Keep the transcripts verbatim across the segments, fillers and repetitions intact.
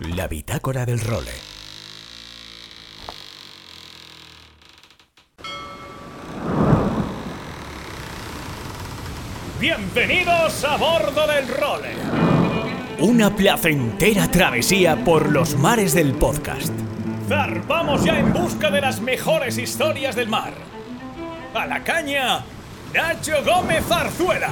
La bitácora del role. Bienvenidos a bordo del role. Una placentera travesía por los mares del podcast. Zarpamos ya en busca de las mejores historias del mar. A la caña, Nacho Gómez Zarzuela.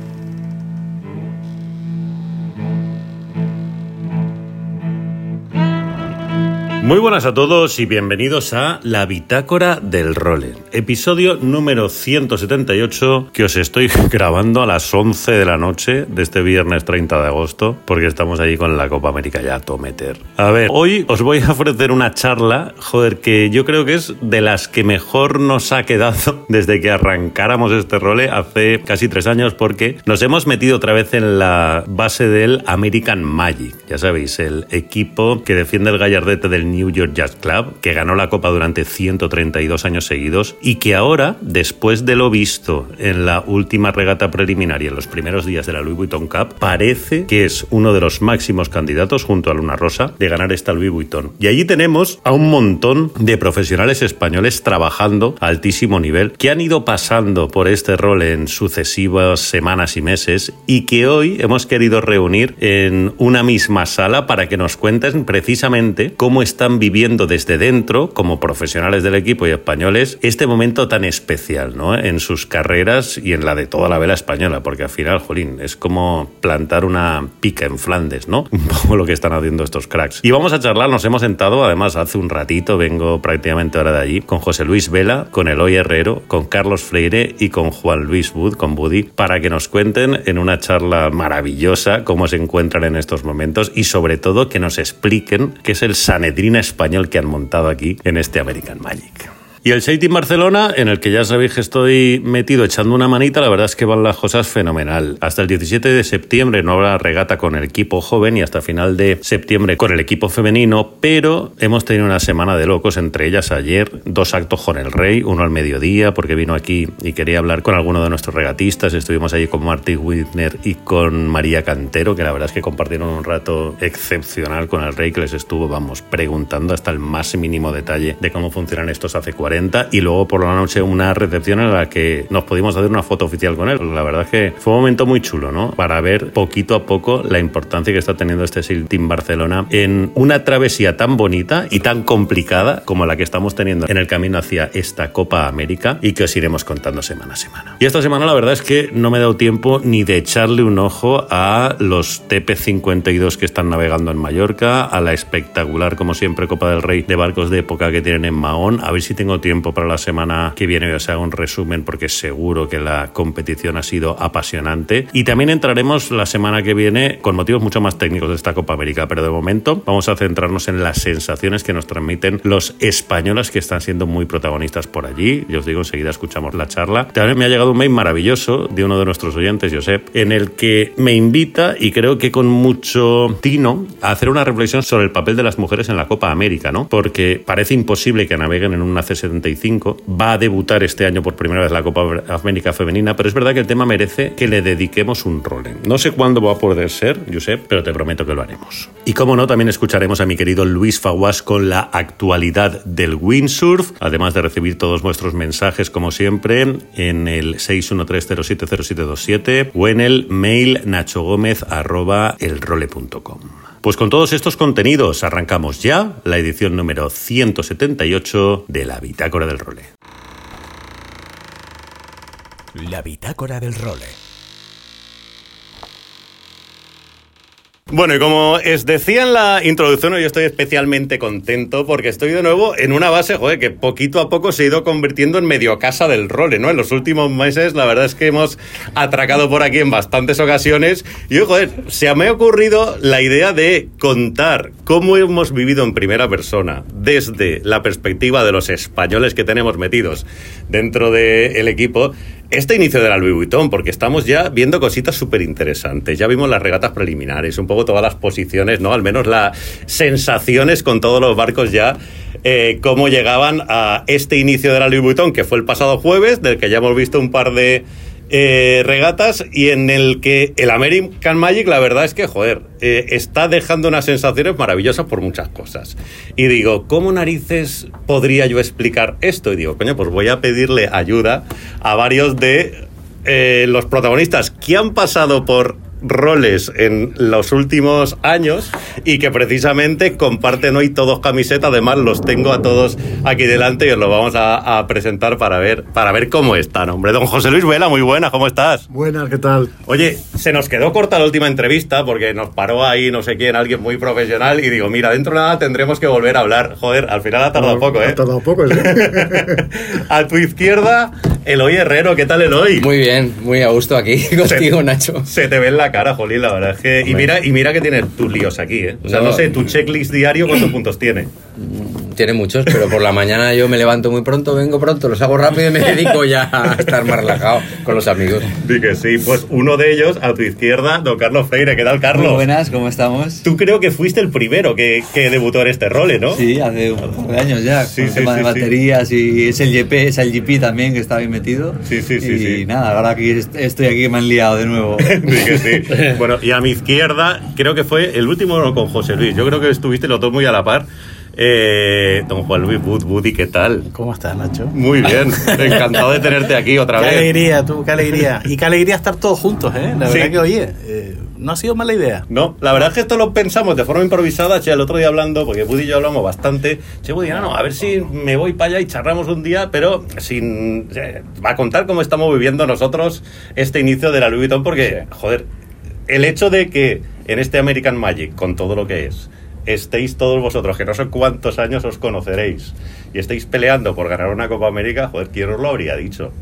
Muy buenas a todos y bienvenidos a La Bitácora del Role, episodio número ciento setenta y ocho, que os estoy grabando a las once de la noche de este viernes treinta de agosto, porque estamos allí con la Copa América ya a todo meter. A ver, hoy os voy a ofrecer una charla, joder, que yo creo que es de las que mejor nos ha quedado desde que arrancáramos este role hace casi tres años, porque nos hemos metido otra vez en la base del American Magic, ya sabéis, el equipo que defiende el gallardete del New York Yacht Club, que ganó la Copa durante ciento treinta y dos años seguidos y que ahora, después de lo visto en la última regata preliminar y en los primeros días de la Louis Vuitton Cup, parece que es uno de los máximos candidatos, junto a Luna Rosa, de ganar esta Louis Vuitton. Y allí tenemos a un montón de profesionales españoles trabajando a altísimo nivel, que han ido pasando por este rol en sucesivas semanas y meses y que hoy hemos querido reunir en una misma sala para que nos cuenten precisamente cómo está están viviendo desde dentro, como profesionales del equipo y españoles, este momento tan especial, ¿no?, en sus carreras y en la de toda la vela española, porque al final, jolín, es como plantar una pica en Flandes, ¿no? Un poco lo que están haciendo estos cracks. Y vamos a charlar, nos hemos sentado, además hace un ratito, vengo prácticamente ahora de allí, con José Luis Vela, con Eloy Herrero, con Carlos Freire y con Juan Luis Wood, con Buddy, para que nos cuenten en una charla maravillosa cómo se encuentran en estos momentos y sobre todo que nos expliquen qué es el Sanedrín español que han montado aquí en este American Magic. Y el Seitin Barcelona, en el que ya sabéis que estoy metido echando una manita, la verdad es que van las cosas fenomenal. Hasta el diecisiete de septiembre no habrá regata con el equipo joven y hasta final de septiembre con el equipo femenino, pero hemos tenido una semana de locos, entre ellas ayer dos actos con el Rey, uno al mediodía porque vino aquí y quería hablar con alguno de nuestros regatistas. Estuvimos allí con Marty Whitner y con María Cantero, que la verdad es que compartieron un rato excepcional con el Rey, que les estuvo, vamos, preguntando hasta el más mínimo detalle de cómo funcionan estos A C cuarenta. Y luego por la noche una recepción en la que nos pudimos hacer una foto oficial con él. La verdad es que fue un momento muy chulo, ¿no?, para ver poquito a poco la importancia que está teniendo este Seitin Barcelona en una travesía tan bonita y tan complicada como la que estamos teniendo en el camino hacia esta Copa América, y que os iremos contando semana a semana. Y esta semana la verdad es que no me he dado tiempo ni de echarle un ojo a los T P cincuenta y dos que están navegando en Mallorca, a la espectacular, como siempre, Copa del Rey de barcos de época que tienen en Mahón. A ver si tengo tiempo para la semana que viene os hago un resumen, porque seguro que la competición ha sido apasionante. Y también entraremos la semana que viene con motivos mucho más técnicos de esta Copa América, pero de momento vamos a centrarnos en las sensaciones que nos transmiten los españoles que están siendo muy protagonistas por allí. Y os digo, enseguida escuchamos la charla. También me ha llegado un mail maravilloso de uno de nuestros oyentes, Josep, en el que me invita, y creo que con mucho tino, a hacer una reflexión sobre el papel de las mujeres en la Copa América, ¿no? Porque parece imposible que naveguen en una C setenta y cinco. Va a debutar este año por primera vez la Copa América femenina, pero es verdad que el tema merece que le dediquemos un rol. No sé cuándo va a poder ser, Josep, pero te prometo que lo haremos. Y como no, también escucharemos a mi querido Luis Faguas con la actualidad del windsurf, además de recibir todos vuestros mensajes, como siempre, en el seis uno tres cero siete cero siete dos siete o en el mail nachogomez arroba elrole punto com. Pues con todos estos contenidos arrancamos ya la edición número ciento setenta y ocho de La Bitácora del Role. La bitácora del role. Bueno, y como os decía en la introducción, hoy estoy especialmente contento porque estoy de nuevo en una base, joder, que poquito a poco se ha ido convirtiendo en medio casa del role, ¿no? En los últimos meses, la verdad es que hemos atracado por aquí en bastantes ocasiones y, joder, se me ha ocurrido la idea de contar cómo hemos vivido en primera persona, desde la perspectiva de los españoles que tenemos metidos dentro del equipo, este inicio de la Louis Vuitton, porque estamos ya viendo cositas súper interesantes. Ya vimos las regatas preliminares, un poco todas las posiciones, ¿no? Al menos las sensaciones con todos los barcos ya, eh, cómo llegaban a este inicio de la Louis Vuitton, que fue el pasado jueves, del que ya hemos visto un par de eh, regatas y en el que el American Magic, la verdad es que, joder, eh, está dejando unas sensaciones maravillosas por muchas cosas. Y digo, ¿cómo narices podría yo explicar esto? Y digo, coño, pues voy a pedirle ayuda a varios de eh, los protagonistas que han pasado por roles en los últimos años y que precisamente comparten hoy todos camiseta. Además los tengo a todos aquí delante y os lo vamos a, a presentar para ver para ver cómo están, hombre. Don José Luis Vela, muy buenas, ¿cómo estás? Buenas, ¿qué tal? Oye, se nos quedó corta la última entrevista porque nos paró ahí no sé quién, alguien muy profesional, y digo, mira, dentro de nada tendremos que volver a hablar. Joder, al final ha tardado no, poco, ¿eh? Ha tardado poco, sí. A tu izquierda, Eloy Herrero. ¿Qué tal, Eloy? Muy bien, muy a gusto aquí contigo, se, Nacho. Se te ve en la cara, Jolín, la verdad es que... Y mira, y mira que tienes tus líos aquí, ¿eh? O sea, no, no sé, tu checklist diario, ¿cuántos puntos tiene? Tiene muchos, pero por la mañana yo me levanto muy pronto, vengo pronto, los hago rápido y me dedico ya a estar más relajado con los amigos. Di que sí, pues uno de ellos, a tu izquierda, don Carlos Freire. ¿Qué tal, Carlos? Muy buenas, ¿cómo estamos? Tú creo que fuiste el primero que, que debutó en este rol, ¿no? Sí, hace un par de años ya, sí, con sí, el tema sí, de baterías sí. Y es el G P, es el G P también que estaba ahí metido. Sí, sí, sí. Y sí. nada, ahora aquí estoy aquí me han liado de nuevo. Di que sí. Bueno, y a mi izquierda, creo que fue el último con José Luis. Yo creo que estuviste los dos muy a la par. Eh, don Juan Luis Bud, Buddy, ¿qué tal? ¿Cómo estás, Nacho? Muy bien, encantado de tenerte aquí otra qué vez. Qué alegría, tú, qué alegría. Y qué alegría estar todos juntos, ¿eh? La verdad sí. que, oye, eh, no ha sido mala idea. No, la verdad es que esto lo pensamos de forma improvisada. Che, el otro día hablando, porque Buddy y yo hablamos bastante. Che, Buddy, no, no, a ver si me voy para allá y charlamos un día, pero sin... Eh, va a contar cómo estamos viviendo nosotros este inicio de la Louis Vuitton, porque, joder, el hecho de que en este American Magic, con todo lo que es, estéis todos vosotros, que no sé cuántos años os conoceréis, y estéis peleando por ganar una Copa América, joder, ¿quién os lo habría dicho?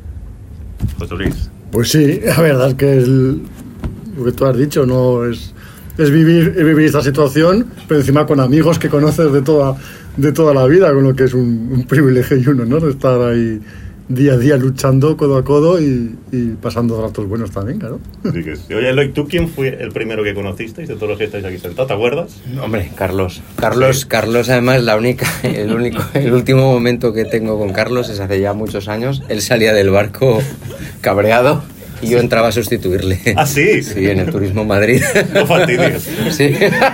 José Luis. Pues sí, la verdad es que es lo que tú has dicho, no es, es vivir, es vivir esta situación, pero encima con amigos que conoces de toda, de toda la vida, con lo que es un, un privilegio y un honor estar ahí día a día luchando codo a codo y, y pasando ratos buenos también, claro. Sí que sí. Oye, Eloy, ¿tú quién fue el primero que conocisteis de todos los que estáis aquí sentados? ¿Te acuerdas? Hombre, Carlos. Carlos, sí. Carlos, además, la única, el único, el último momento que tengo con Carlos es hace ya muchos años. Él salía del barco cabreado y yo entraba a sustituirle. ¿Ah, sí? Sí, en el Turismo Madrid. No fastidies. Sí.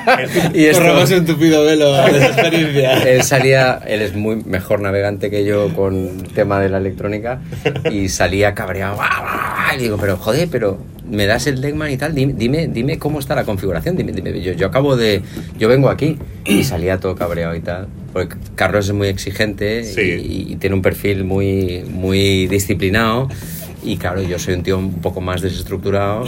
Y esto, corramos un tupido velo de esa experiencia. Él salía, él es muy mejor navegante que yo con el tema de la electrónica y salía cabreado. Y digo, pero joder, pero me das el Deckman y tal, dime, dime, dime cómo está la configuración. Dime, dime. Yo, yo acabo de, yo vengo aquí y salía todo cabreado y tal. Porque Carlos es muy exigente sí. y, y tiene un perfil muy, muy disciplinado. Y claro, yo soy un tío un poco más desestructurado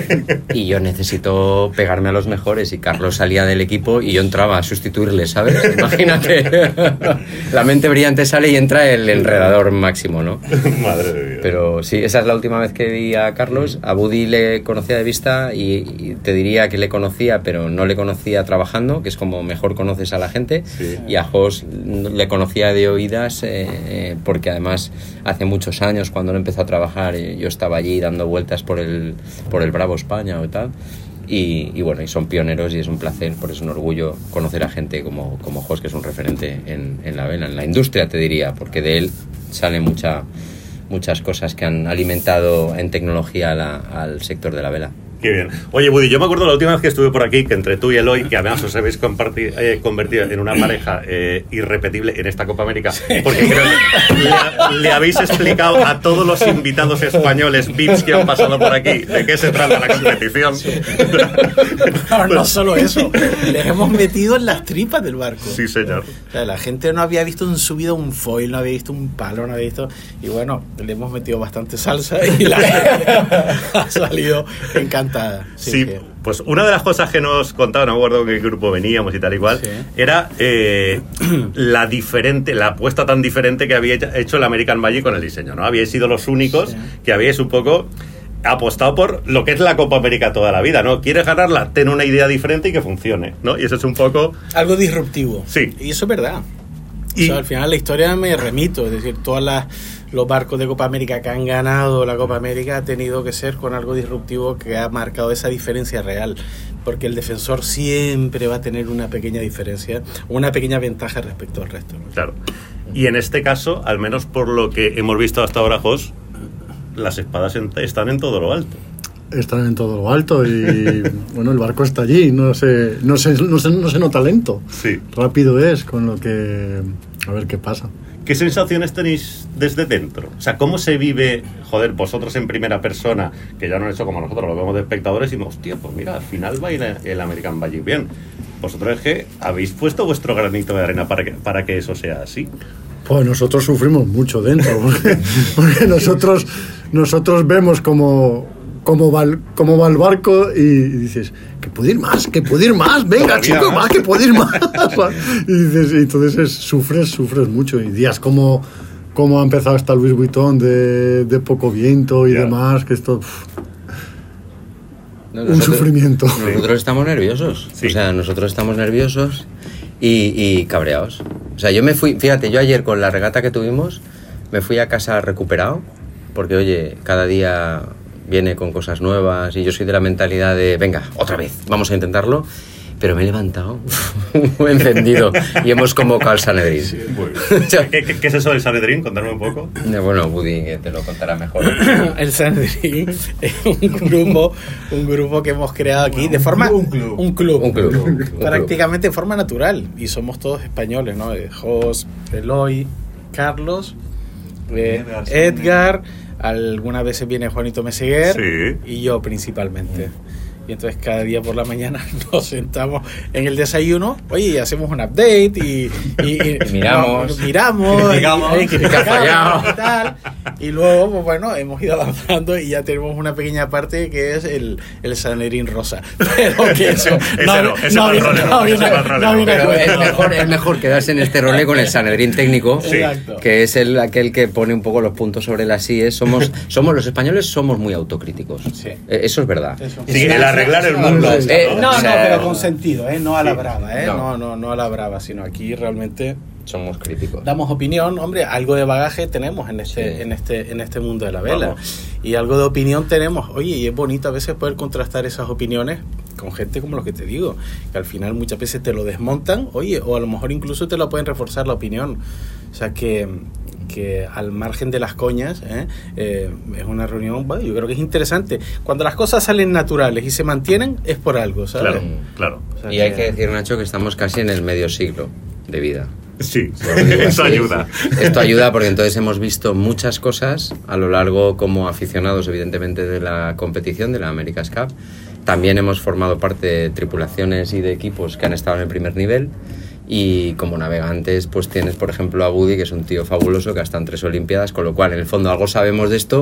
y yo necesito pegarme a los mejores, y Carlos salía del equipo y yo entraba a sustituirle, ¿sabes? Imagínate, la mente brillante sale y entra el enredador máximo, ¿no? Madre de Dios. Pero sí, esa es la última vez que vi a Carlos. A Buddy le conocía de vista y, y te diría que le conocía, pero no le conocía trabajando, que es como mejor conoces a la gente. Sí. Y a Jos le conocía de oídas eh, porque además hace muchos años, cuando él empezó a trabajar, yo estaba allí dando vueltas por el, por el Bravo España o tal, y, y bueno, y son pioneros y es un placer, por eso es un orgullo conocer a gente como, como Jos, que es un referente en, en la vela, en la industria te diría, porque de él sale mucha, muchas cosas que han alimentado en tecnología la, al sector de la vela. Qué bien. Oye, Buddy, yo me acuerdo la última vez que estuve por aquí, que entre tú y Eloy, que además os habéis eh, convertido en una pareja eh, irrepetible en esta Copa América, porque creo que le, le habéis explicado a todos los invitados españoles V I Ps que han pasado por aquí de qué se trata la competición. No, no solo eso, les hemos metido en las tripas del barco. Sí, señor. O sea, la gente no había visto en su vida un foil, no había visto un palo, no había visto... Y bueno, le hemos metido bastante salsa y la gente ha salido encantada. Sí, sí, que... pues una de las cosas que nos contaban, no me acuerdo con qué grupo veníamos y tal igual, sí. era eh, la diferente, la apuesta tan diferente que había hecho el American Magic con el diseño, ¿no? Habíais sido los únicos sí. que habíais un poco apostado por lo que es la Copa América toda la vida, ¿no? ¿Quieres ganarla? Ten una idea diferente y que funcione, ¿no? Y eso es un poco... algo disruptivo. Sí. Y eso es verdad. Y... O sea, al final la historia me remito, es decir, todas las... los barcos de Copa América que han ganado la Copa América ha tenido que ser con algo disruptivo que ha marcado esa diferencia real, porque el defensor siempre va a tener una pequeña diferencia, una pequeña ventaja respecto al resto, ¿no? Claro. Y en este caso, al menos por lo que hemos visto hasta ahora, Jos, las espadas en- están en todo lo alto. Están en todo lo alto y bueno, el barco está allí, no se, no se, no se, no se nota lento. Sí. Rápido es, con lo que... A ver qué pasa. ¿Qué sensaciones tenéis desde dentro? O sea, ¿cómo se vive, joder, vosotros en primera persona, que ya no han hecho como nosotros, lo vemos de espectadores y decimos, hostia, pues mira, al final va a ir el American Magic bien. Vosotros es que habéis puesto vuestro granito de arena para que, para que eso sea así. Pues nosotros sufrimos mucho dentro, porque, porque nosotros, nosotros vemos cómo, cómo, va el, cómo va el barco y dices, que puede ir más, que puede ir más, venga Todavía chico, más. más, que puede ir más. Y dices, y entonces es, sufres, sufres mucho. Y días como, como ha empezado hasta Luis Vuitton de, de poco viento y Ya. demás, que esto... pff, No, un sufrimiento. Nosotros estamos nerviosos. Sí. O sea, nosotros estamos nerviosos y, y cabreados. O sea, yo me fui, fíjate, yo ayer con la regata que tuvimos, me fui a casa recuperado, porque oye, cada día viene con cosas nuevas y yo soy de la mentalidad de, venga, otra vez, vamos a intentarlo. Pero me he levantado encendido y hemos convocado al Sanedrín. ¿Qué, qué, qué es eso del Sanedrín? Contadme un poco. Bueno, Woody que te lo contará mejor. El Sanedrín es un grupo, un grupo que hemos creado aquí de forma... un club. Un club. Un club. Un club. Prácticamente de forma natural. Y somos todos españoles, ¿no? Eh, Jos, Eloy, Carlos, eh, Edgar, Edgar, algunas veces viene Juanito Meseguer Sí. y yo principalmente. Y entonces cada día por la mañana nos sentamos en el desayuno, oye, y hacemos un update y, y, y- Y miramos. no, miramos, Criticamos. y, y criticamos ¿Qué ha fallado? y tal. Y luego, pues bueno, hemos ido avanzando y ya tenemos una pequeña parte que es el, el Sanedrín rosa. Pero que eso Ese no, ese no va al viene- rollo, no ese viene- va al rollo. no viene a Pero cuento. es mejor, es mejor quedarse en este role con el Sanedrín técnico, Sí. Exacto. que es el aquel que pone un poco los puntos sobre las íes. Somos, somos los españoles somos muy autocríticos. Sí. Eh, Eso es verdad. Eso. Sí, el arreglar el mundo. Eh, No, O no, sea, pero con sentido, ¿eh? No a la sí. brava, ¿eh? No. No, no, no a la brava, sino aquí realmente Somos críticos. damos opinión, hombre, algo de bagaje tenemos en este, Sí. en este, en este mundo de la vela. Vamos. Y algo de opinión tenemos. Oye, y es bonito a veces poder contrastar esas opiniones con gente como lo que te digo, que al final muchas veces te lo desmontan, oye, o a lo mejor incluso te lo pueden reforzar la opinión. O sea que, que al margen de las coñas, ¿eh? Eh, es una reunión, bueno, yo creo que es interesante. Cuando las cosas salen naturales y se mantienen, es por algo, ¿sabes? Claro, claro. O sea Y hay que decir, Nacho, que estamos casi en el medio siglo de vida. Sí, Lo digo eso así. ayuda. Esto ayuda porque entonces hemos visto muchas cosas a lo largo como aficionados, evidentemente, de la competición, de la America's Cup. También hemos formado parte de tripulaciones y de equipos que han estado en el primer nivel. Y como navegantes, pues tienes, por ejemplo, a Woody, que es un tío fabuloso, que ha estado en tres Olimpiadas, con lo cual, en el fondo, algo sabemos de esto.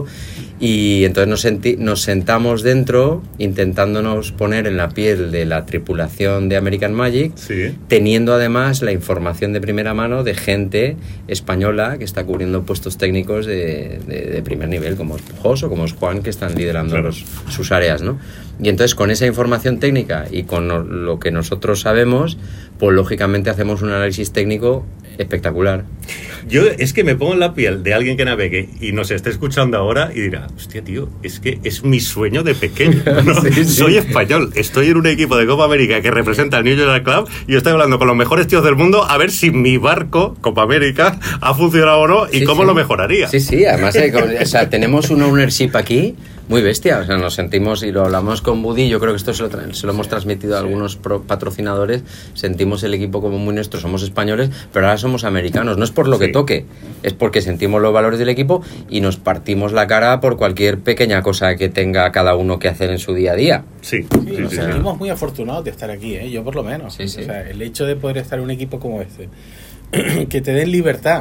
Y entonces nos, senti- nos sentamos dentro, intentándonos poner en la piel de la tripulación de American Magic, Sí. teniendo además la información de primera mano de gente española que está cubriendo puestos técnicos de, de- de primer nivel, como es Jos o como es Juan, que están liderando Claro. los, sus áreas, ¿no? Y entonces con esa información técnica y con no- lo que nosotros sabemos, pues lógicamente hacemos un análisis técnico espectacular. Yo es que me pongo en la piel de alguien que navegue y nos esté escuchando ahora y dirá, hostia, tío, es que es mi sueño de pequeño, ¿no? Sí, sí. Soy español, estoy en un equipo de Copa América que representa al New York Club y estoy hablando con los mejores tíos del mundo a ver si mi barco, Copa América, ha funcionado o no y Sí, cómo sí. lo mejoraría. Sí, sí, además eh, con- o sea, tenemos un ownership aquí muy bestia, o sea, nos sentimos y lo hablamos con Buddy, yo creo que esto se lo, tra- se lo hemos transmitido a algunos pro- patrocinadores, sentimos el equipo como muy nuestro, somos españoles, pero ahora somos americanos, no es por lo que Sí. toque, es porque sentimos los valores del equipo y nos partimos la cara por cualquier pequeña cosa que tenga cada uno que hacer en su día a día. Sí, Sí, sí, nos sí, sí. sentimos muy afortunados de estar aquí, ¿eh? Yo por lo menos. Sí, sí. O sea, el hecho de poder estar en un equipo como este, que te den libertad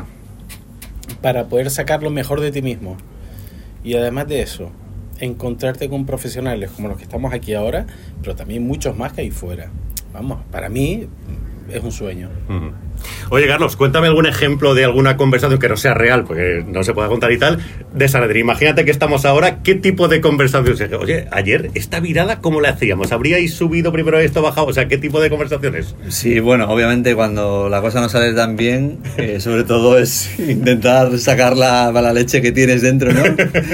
para poder sacar lo mejor de ti mismo. Y además de eso, encontrarte con profesionales como los que estamos aquí ahora, pero también muchos más que hay fuera. Vamos, para mí es un sueño. Ujú. Oye, Carlos, cuéntame algún ejemplo de alguna conversación que no sea real, porque no se pueda contar y tal, de Sanedrín. Imagínate que estamos ahora, ¿qué tipo de conversaciones? Oye, ayer, ¿esta virada cómo la hacíamos? ¿Habríais subido primero esto, bajado? O sea, ¿qué tipo de conversaciones? Sí, bueno, obviamente cuando la cosa no sale tan bien, eh, sobre todo es intentar sacar la mala leche que tienes dentro, ¿no?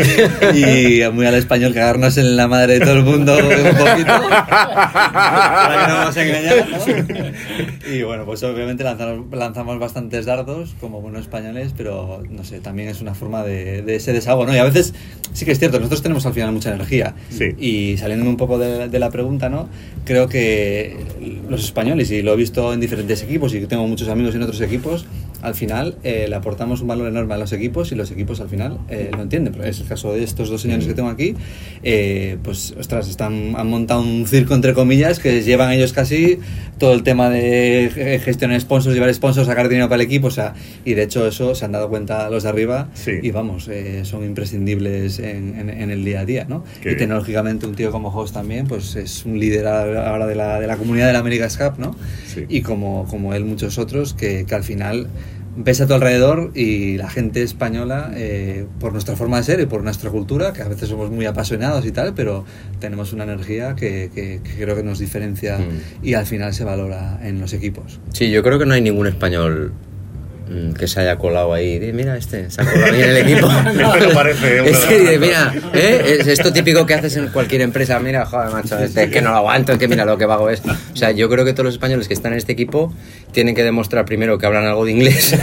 Y muy al español, cagarnos en la madre de todo el mundo un poquito, para que no nos engañar, ¿no? Y bueno, pues obviamente lanzarnos lanzamos, lanzamos bastantes dardos como buenos españoles, pero no sé, también es una forma de, de ese desahogo, ¿no? Y a veces sí que es cierto, nosotros tenemos al final mucha energía. Sí. Y saliendo un poco de, de la pregunta, ¿no? Creo que los españoles, y lo he visto en diferentes equipos y tengo muchos amigos en otros equipos, al final eh, le aportamos un valor enorme a los equipos y los equipos al final eh, lo entienden. Pero es el caso de estos dos señores que tengo aquí, eh, pues ostras, están, han montado un circo entre comillas que llevan ellos casi todo el tema de gestionar sponsors, llevar sponsors, sacar dinero para el equipo, o sea, y de hecho eso se han dado cuenta los de arriba. Sí. Y vamos, eh, son imprescindibles en, en, en el día a día, ¿no? Qué y bien. tecnológicamente un tío como Host también, pues es un líder ahora de la, de la comunidad del America's Cup, ¿no? Sí. Y como, como él muchos otros que, que al final ves a tu alrededor y la gente española, eh, por nuestra forma de ser y por nuestra cultura, que a veces somos muy apasionados y tal, pero tenemos una energía que, que, que creo que nos diferencia Mm. y al final se valora en los equipos. Sí, yo creo que no hay ningún español mm, que se haya colado ahí. Dice, mira, este se ha colado ahí en el equipo. No me parece. Es que dice, mira, ¿eh? es esto típico que haces en cualquier empresa. Mira, joder, macho, este, es que no lo aguanto, es que mira lo que vago es. O sea, yo creo que todos los españoles que están en este equipo tienen que demostrar primero que hablan algo de inglés.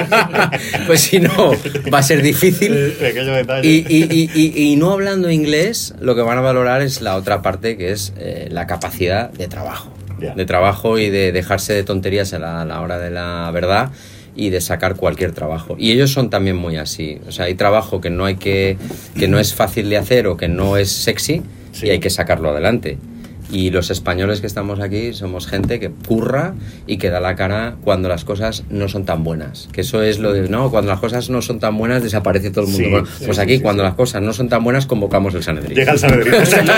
Pues si no, va a ser difícil. Pequeño detalle. Y, y, y, y, y no hablando inglés, lo que van a valorar es la otra parte, que es eh, la capacidad de trabajo. Ya. De trabajo y de dejarse de tonterías a la, a la hora de la verdad y de sacar cualquier trabajo. Y ellos son también muy así. O sea, hay trabajo que no hay que, que no es fácil de hacer o que no es sexy, Sí. y hay que sacarlo adelante. Y los españoles que estamos aquí somos gente que curra y que da la cara cuando las cosas no son tan buenas. Que eso es lo de, no, cuando las cosas no son tan buenas desaparece todo el mundo. Sí, Bueno, sí, pues sí, aquí sí, cuando sí. las cosas no son tan buenas convocamos el Sanedrín. Llega el Sanedrín.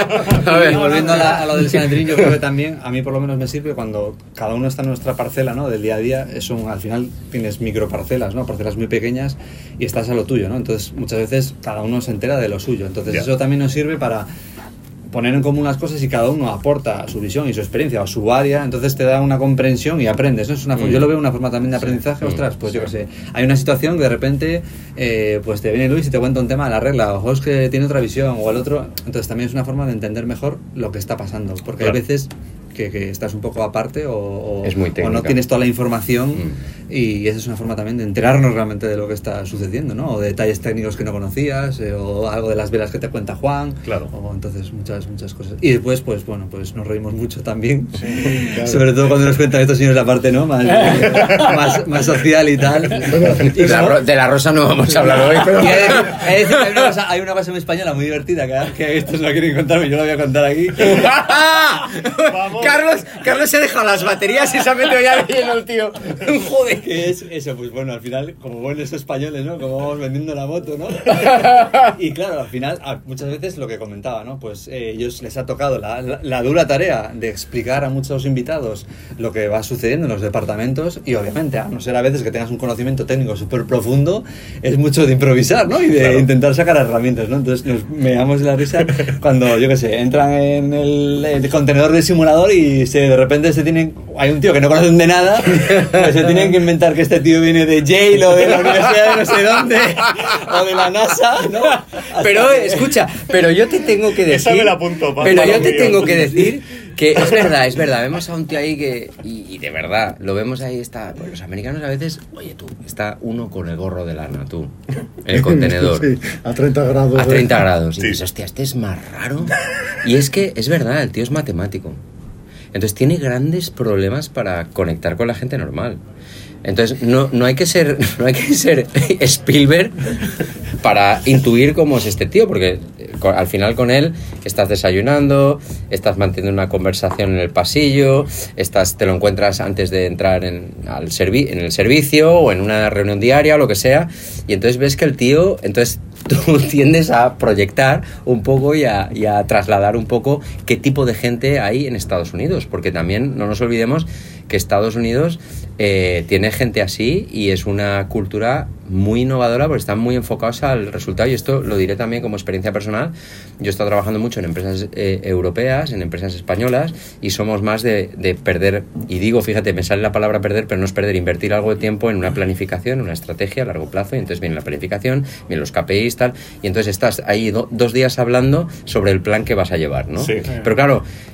A ver. Y volviendo a, la- a lo del Sanedrín, yo creo que también a mí por lo menos me sirve cuando cada uno está en nuestra parcela, ¿no? Del día a día. Es un, al final tienes microparcelas, ¿no? Parcelas muy pequeñas y estás a lo tuyo, ¿no? Entonces muchas veces cada uno se entera de lo suyo. Entonces Ya. eso también nos sirve para poner en común las cosas y cada uno aporta su visión y su experiencia o su área, entonces te da una comprensión y aprendes, ¿no? Es una, Mm. yo lo veo una forma también de aprendizaje. Sí. Ostras, pues Sí. yo qué sé, hay una situación que de repente eh, pues te viene Luis y te cuenta un tema de la regla, o es que tiene otra visión, o el otro, entonces también es una forma de entender mejor lo que está pasando, porque Claro. hay veces que, que estás un poco aparte o, o, Es muy o no técnica. tienes toda la información Mm. y esa es una forma también de enterarnos realmente de lo que está sucediendo, ¿no? O de detalles técnicos que no conocías, eh, o algo de las velas que te cuenta Juan, Claro. o entonces muchas muchas cosas. Y después, pues bueno, pues nos reímos mucho también, claro. sobre todo cuando nos cuentan estos señores la parte, ¿no? Más, más, más social y tal. Y De la, ro- de la rosa no vamos a hablar hoy. y hay, hay- hay una cosa, hay una cosa en española muy divertida que, que estos no quieren contarme, yo lo voy a contar aquí. Vamos. Carlos, Carlos se ha dejado las baterías y se ha metido ya de lleno el tío. Joder. Que es eso, pues bueno, al final, como buenos españoles, ¿no? Como vamos vendiendo la moto, ¿no? Y claro, al final, a- muchas veces lo que comentaba, ¿no? Pues eh, ellos les ha tocado la, la, la dura tarea de explicar a muchos invitados lo que va sucediendo en los departamentos y obviamente, a no ser a veces que tengas un conocimiento técnico súper profundo, es mucho de improvisar, ¿no? Y de Claro. intentar sacar herramientas, ¿no? Entonces nos meamos de la risa cuando, yo qué sé, entran en el, el contenedor del simulador y se, de repente se tienen... Hay un tío que no conocen de nada, pues se tienen que inventar que este tío viene de Yale o de la Universidad de no sé dónde, o de la NASA, ¿no? Hasta Pero que- escucha, pero yo te tengo que Esa decir. me la apunto, pa- pero para yo los te míos. tengo que decir que es verdad, es verdad. Vemos a un tío ahí que. Y, y de verdad, lo vemos ahí, está. Pues los americanos a veces. Oye, tú, está uno con el gorro de lana, tú. En el contenedor. Sí, a treinta grados. A de- treinta grados. Y Sí. dices, hostia, este es más raro. Y es que es verdad, el tío es matemático. Entonces tiene grandes problemas para conectar con la gente normal. Entonces no, no hay que ser no hay que ser Spielberg para intuir cómo es este tío, porque co- al final con él estás desayunando, estás manteniendo una conversación en el pasillo, estás te lo encuentras antes de entrar en, al servi- en el servicio o en una reunión diaria o lo que sea, y entonces ves que el tío, entonces tú tiendes a proyectar un poco y a, y a trasladar un poco qué tipo de gente hay en Estados Unidos, porque también no nos olvidemos que Estados Unidos eh, tiene gente así y es una cultura muy innovadora porque están muy enfocados al resultado, y esto lo diré también como experiencia personal. Yo he estado trabajando mucho en empresas eh, europeas, en empresas españolas, y somos más de, de perder, y digo, fíjate, me sale la palabra perder, pero no es perder, invertir algo de tiempo en una planificación, una estrategia a largo plazo, y entonces viene la planificación, vienen los K P Is, tal, y entonces estás ahí do, dos días hablando sobre el plan que vas a llevar, ¿no? Sí. Pero claro,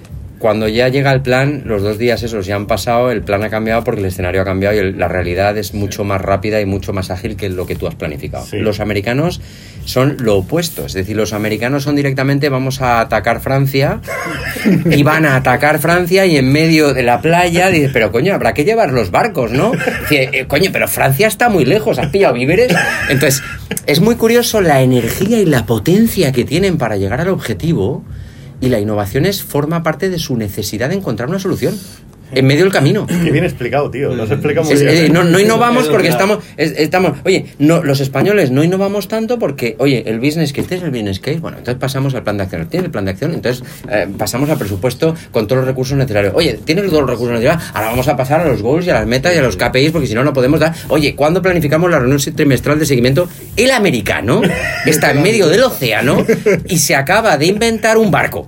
cuando ya llega el plan, los dos días esos ya han pasado, el plan ha cambiado porque el escenario ha cambiado y el, la realidad es mucho más rápida y mucho más ágil que lo que tú has planificado. Sí. Los americanos son lo opuesto, es decir, los americanos son directamente vamos a atacar Francia y van a atacar Francia y en medio de la playa dices, pero coño, habrá que llevar los barcos, ¿no? Dice, eh, coño, pero Francia está muy lejos, ¿has pillado víveres? Entonces, es muy curioso la energía y la potencia que tienen para llegar al objetivo. Y la innovación es, forma parte de su necesidad de encontrar una solución en medio del camino. Qué bien explicado, tío. Lo has explicado muy Es, bien. eh, no, no innovamos porque estamos, es, estamos... Oye, no, los españoles no innovamos tanto porque, oye, el business case, ¿este es el business case? Bueno, entonces pasamos al plan de acción. ¿Tienes el plan de acción? Entonces eh, pasamos al presupuesto con todos los recursos necesarios. Oye, ¿tienes todos los recursos necesarios? Ahora vamos a pasar a los goals y a las metas y a los K P Is porque si no, no podemos dar... Oye, ¿cuándo planificamos la reunión trimestral de seguimiento? El americano está en medio del océano y se acaba de inventar un barco.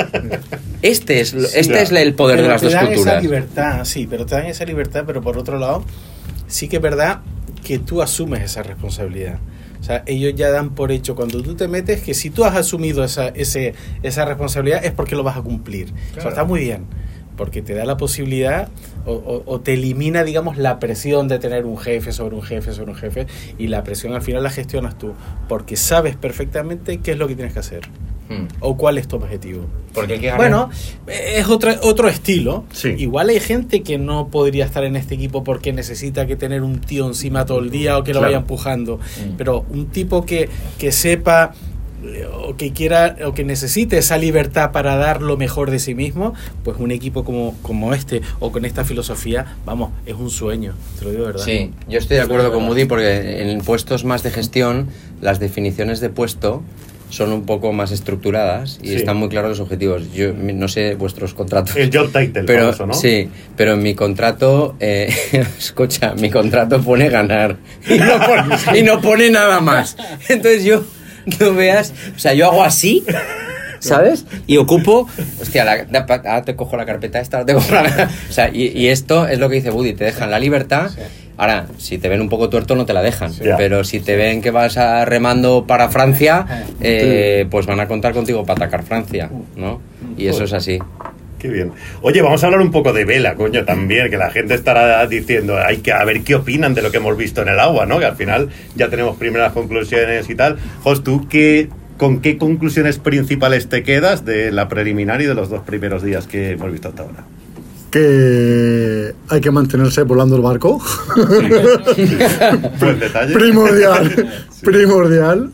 Este es, este claro. es el poder Pero de las te dos dan culturas. esa libertad, sí, pero te dan esa libertad, pero por otro lado, sí que es verdad que tú asumes esa responsabilidad. O sea, ellos ya dan por hecho cuando tú te metes que si tú has asumido esa, ese, esa responsabilidad es porque lo vas a cumplir. Claro. O sea, está muy bien, porque te da la posibilidad o, o, o te elimina, digamos, la presión de tener un jefe sobre un jefe sobre un jefe y la presión al final la gestionas tú, porque sabes perfectamente qué es lo que tienes que hacer. Hmm. O cuál es tu objetivo. Porque hay que ganar. Bueno, es otro, otro estilo. Sí. Igual hay gente que no podría estar en este equipo porque necesita que tener un tío encima todo el día o que lo Claro. vaya empujando. Mm. Pero un tipo que, que sepa o que quiera o que necesite esa libertad para dar lo mejor de sí mismo, pues un equipo como, como este o con esta filosofía, vamos, es un sueño, te lo digo de verdad. Sí, yo estoy de acuerdo con Moody porque en puestos más de gestión las definiciones de puesto son un poco más estructuradas y Sí. están muy claros los objetivos. Yo no sé vuestros contratos. El job title, pero famoso, ¿no? sí, pero en mi contrato, eh, escucha, mi contrato pone ganar y no pone, y no pone nada más. Entonces yo, no veas, o sea, yo hago así, ¿sabes? Y ocupo, hostia, la, ahora te cojo la carpeta esta, ahora te cojo la, o sea, y, y esto es lo que dice Woody, te dejan la libertad. Sí. Ahora, si te ven un poco tuerto no te la dejan, sí. Pero si te ven que vas a remando para Francia, eh, pues van a contar contigo para atacar Francia, ¿no? Y eso es así. Qué bien. Oye, vamos a hablar un poco de vela, coño, también, que la gente estará diciendo, hay que a ver qué opinan de lo que hemos visto en el agua, ¿no? Que al final ya tenemos primeras conclusiones y tal. Jos, ¿tú qué, con qué conclusiones principales te quedas de la preliminar y de los dos primeros días que hemos visto hasta ahora? Que hay que mantenerse volando el barco. Buen detalle. Primordial, sí. primordial.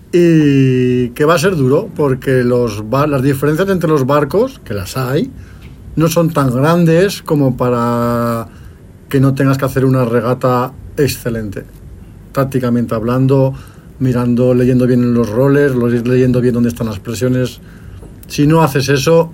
Y que va a ser duro, porque los bar- las diferencias entre los barcos, que las hay, no son tan grandes como para que no tengas que hacer una regata excelente. Tácticamente hablando, mirando, leyendo bien los roles, leyendo bien dónde están las presiones. Si no haces eso,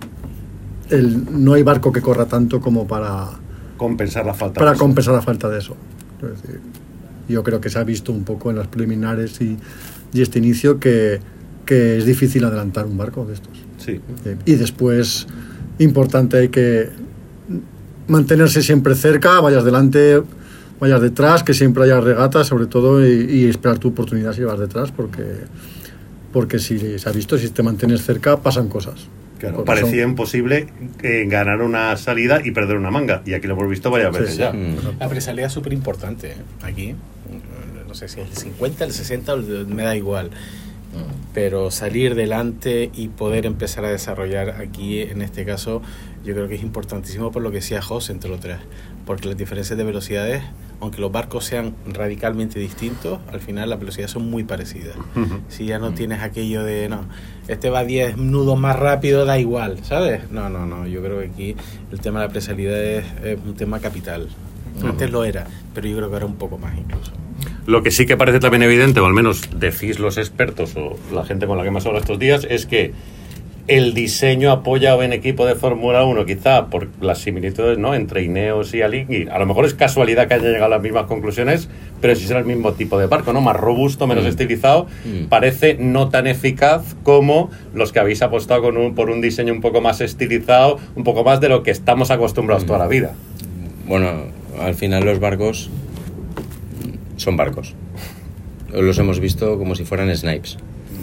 el, no hay barco que corra tanto como para compensar la falta para de eso. compensar la falta de eso. Es decir, yo creo que se ha visto un poco en las preliminares y, y este inicio que, que es difícil adelantar un barco de estos. Sí. Y después, importante, hay que mantenerse siempre cerca, vayas delante, vayas detrás, que siempre haya regatas, sobre todo, y, y esperar tu oportunidad si vas detrás, porque, porque si se ha visto, si te mantienes cerca, pasan cosas. Claro, Porque parecía son... imposible eh, ganar una salida y perder una manga, y aquí lo hemos visto varias veces sí, ya. Mm. La presalida es súper importante, ¿eh? Aquí, no sé si es el cincuenta, el sesenta, me da igual. Pero salir delante y poder empezar a desarrollar aquí, en este caso, yo creo que es importantísimo por lo que decía José, entre otras, porque las diferencias de velocidades, aunque los barcos sean radicalmente distintos, al final las velocidades son muy parecidas. Uh-huh. Si ya no tienes aquello de, no, este va diez nudos más rápido, da igual, ¿sabes? No, no, no, yo creo que aquí el tema de la presalida es, es un tema capital. Uh-huh. Antes lo era, pero yo creo que ahora un poco más incluso. Lo que sí que parece también evidente, o al menos decís los expertos o la gente con la que hemos hablado estos días, es que el diseño apoyado en equipo de Fórmula uno, quizá por las similitudes, ¿no?, entre Ineos y Alinghi, a lo mejor es casualidad que hayan llegado a las mismas conclusiones, pero si será el mismo tipo de barco, ¿no?, más robusto, menos mm. estilizado, mm. parece no tan eficaz como los que habéis apostado con un, por un diseño un poco más estilizado, un poco más de lo que estamos acostumbrados mm. toda la vida. Bueno, al final los barcos son barcos. Los hemos visto como si fueran snipes.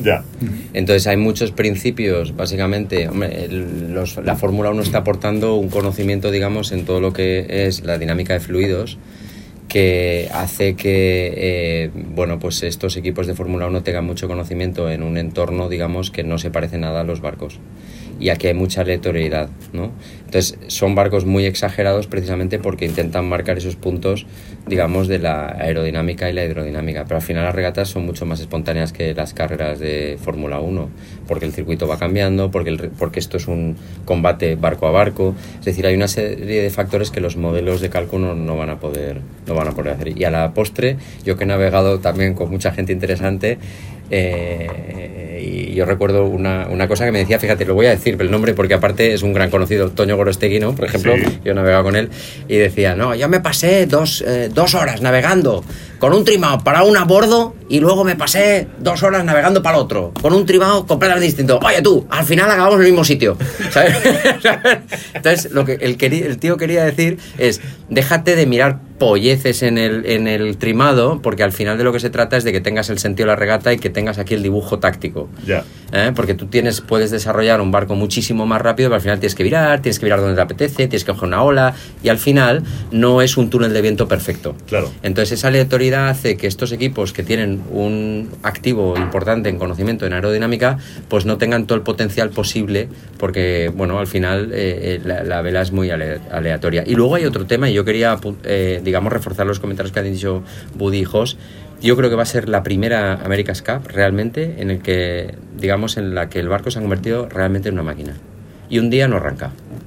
Ya. Entonces hay muchos principios, básicamente, hombre, el, los, la Fórmula uno está aportando un conocimiento, digamos, en todo lo que es la dinámica de fluidos, que hace que eh, bueno, pues estos equipos de Fórmula uno tengan mucho conocimiento en un entorno, digamos, que no se parece nada a los barcos. Y aquí hay mucha aleatoriedad, ¿no? Entonces son barcos muy exagerados precisamente porque intentan marcar esos puntos, digamos, de la aerodinámica y la hidrodinámica, pero al final las regatas son mucho más espontáneas que las carreras de Fórmula uno, porque el circuito va cambiando, porque, el, porque esto es un combate barco a barco, es decir, hay una serie de factores que los modelos de cálculo no van a poder, no van a poder hacer. Y a la postre, yo que he navegado también con mucha gente interesante, Eh, y yo recuerdo una, una cosa que me decía, fíjate, lo voy a decir el nombre porque aparte es un gran conocido, Toño Gorostegui, ¿no? Por ejemplo, sí. Yo navegaba con él y decía, no, yo me pasé dos, eh, dos horas navegando con un trimado para un a bordo y luego me pasé dos horas navegando para el otro, con un trimado completamente distinto. Oye tú, al final acabamos en el mismo sitio, ¿sabes? Entonces, lo que el, queri- el tío quería decir es, déjate de mirar polleces en el, en el trimado, porque al final de lo que se trata es de que tengas el sentido de la regata y que tengas aquí el dibujo táctico. Ya. ¿Eh? Porque tú tienes, puedes desarrollar un barco muchísimo más rápido, pero al final tienes que virar, tienes que virar donde te apetece, tienes que coger una ola, y al final no es un túnel de viento perfecto. Claro. Entonces esa aleatoriedad hace que estos equipos que tienen un activo importante en conocimiento en aerodinámica, pues no tengan todo el potencial posible, porque, bueno, al final eh, la, la vela es muy ale- aleatoria. Y luego hay otro tema, y yo quería, eh, digamos, reforzar los comentarios que han dicho Buddy y Jos. Yo creo que va a ser la primera America's Cup realmente en el que, digamos, en la que el barco se ha convertido realmente en una máquina. Y un día no arranca.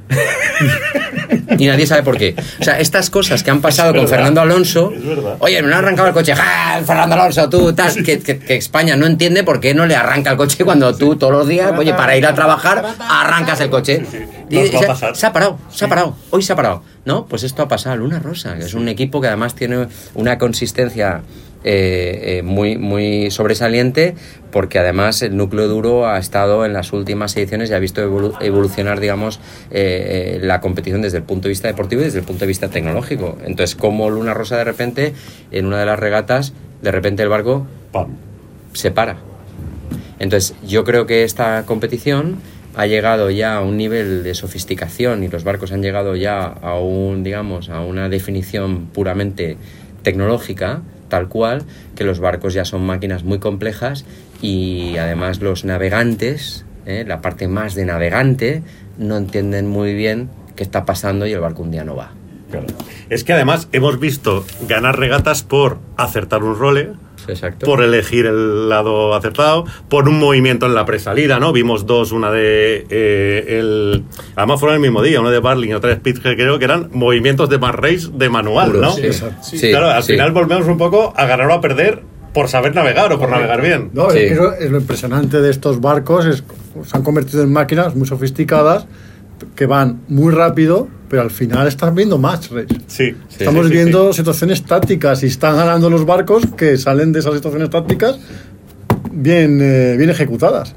Y nadie sabe por qué. O sea, estas cosas que han pasado con Fernando Alonso. Oye, no ha arrancado el coche. ¡Ja! Fernando Alonso, tú, tal. Que, que, que España no entiende por qué no le arranca el coche cuando tú todos los días, oye, para ir a trabajar, arrancas el coche. Y se, se ha parado, se ha parado. Hoy se ha parado. No, pues esto ha pasado a Luna Rossa, que es un equipo que además tiene una consistencia Eh, eh, muy, muy sobresaliente, porque además el núcleo duro ha estado en las últimas ediciones y ha visto evolu- evolucionar, digamos, eh, eh, la competición desde el punto de vista deportivo y desde el punto de vista tecnológico. Entonces, como Luna Rossa de repente, en una de las regatas, de repente el barco ¡pam!, se para. Entonces, yo creo que esta competición ha llegado ya a un nivel de sofisticación y los barcos han llegado ya a un, digamos, a una definición puramente tecnológica, tal cual, que los barcos ya son máquinas muy complejas y además los navegantes, ¿eh? la parte más de navegante, no entienden muy bien qué está pasando y el barco un día no va. Claro. Es que además hemos visto ganar regatas por acertar un role, exacto, por elegir el lado acertado, por un movimiento en la presalida, ¿no? Vimos dos, una de eh, el, además fueron el mismo día, uno de Barling y otra de Spitzke, creo que eran movimientos de Mad Race de manual, Puro, ¿no? Sí, sí. Sí, claro, al sí. final volvemos un poco a ganar o a perder por saber navegar o por navegar bien. No, Sí. es que eso es lo impresionante de estos barcos, es, se han convertido en máquinas muy sofisticadas que van muy rápido, pero al final están viendo match race. Sí, sí, Estamos sí, sí, viendo sí. situaciones tácticas y están ganando los barcos que salen de esas situaciones tácticas bien, eh, bien ejecutadas.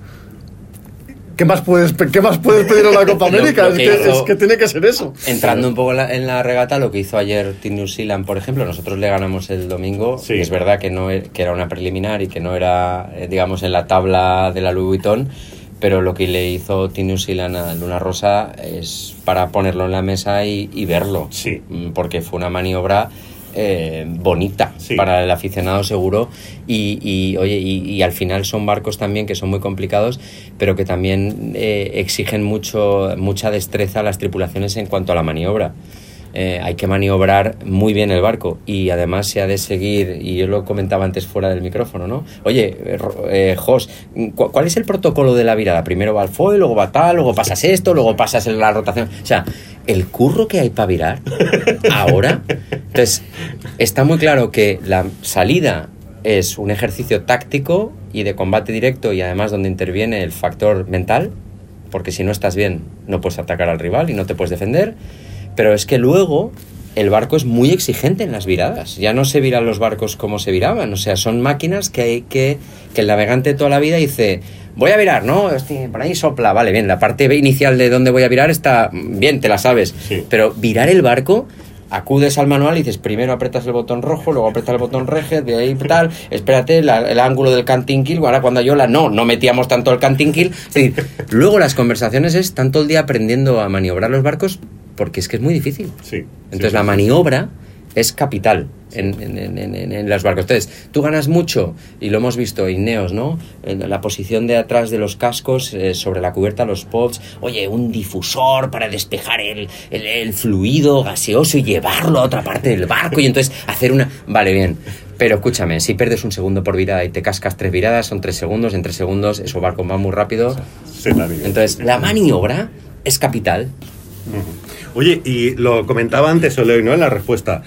¿Qué más puedes, qué más puedes pedir a la Copa América? Lo- lo es, que que, hizo- es que tiene que ser eso. Entrando un poco en la, en la regata, lo que hizo ayer Team New Zealand, por ejemplo, nosotros le ganamos el domingo, Sí. y es verdad que no e- que era una preliminar y que no era, eh, digamos, en la tabla de la Louis Vuitton, pero lo que le hizo Team New Zealand a Luna Rossa es para ponerlo en la mesa y, y verlo, Sí. Mm, porque fue una maniobra eh, bonita, Sí. para el aficionado seguro, y, y oye y, y al final son barcos también que son muy complicados, pero que también eh, exigen mucho mucha destreza a las tripulaciones en cuanto a la maniobra. Eh, hay que maniobrar muy bien el barco y además se ha de seguir, y yo lo comentaba antes fuera del micrófono, ¿no? Oye, eh, eh, Jos, ¿cu- ¿cuál es el protocolo de la virada? Primero va el foil, luego va tal, luego pasas esto, luego pasas en la rotación. O sea, el curro que hay para virar ahora. Entonces, está muy claro que la salida es un ejercicio táctico y de combate directo, y además donde interviene el factor mental, porque si no estás bien no puedes atacar al rival y no te puedes defender. Pero es que luego el barco es muy exigente en las viradas. Ya no se viran los barcos como se viraban. O sea, son máquinas que hay que... que el navegante toda la vida dice, voy a virar, ¿no? Este, por ahí sopla, vale, bien. La parte inicial de dónde voy a virar está bien, te la sabes. Sí. Pero virar el barco acudes al manual y dices, primero apretas el botón rojo, luego apretas el botón rege, de ahí tal, espérate, la, el ángulo del canting kill, ahora cuando yo la no, no metíamos tanto el canting kill. Es decir, luego las conversaciones es tanto el día aprendiendo a maniobrar los barcos, porque es que es muy difícil. Sí. Entonces sí, la sí, maniobra es capital en, en, en, en, en los barcos. Entonces, tú ganas mucho, y lo hemos visto, Ineos, ¿no? En la posición de atrás de los cascos, eh, sobre la cubierta, los pods, oye, un difusor para despejar el, el, el fluido gaseoso y llevarlo a otra parte del barco, y entonces hacer una... Vale, bien. Pero escúchame, si pierdes un segundo por virada y te cascas tres viradas, son tres segundos, en tres segundos esos barcos van muy rápido. Sí, la vida. Entonces, la maniobra es capital. Uh-huh. Oye, y lo comentaba antes, Oleoy, ¿no? En la respuesta.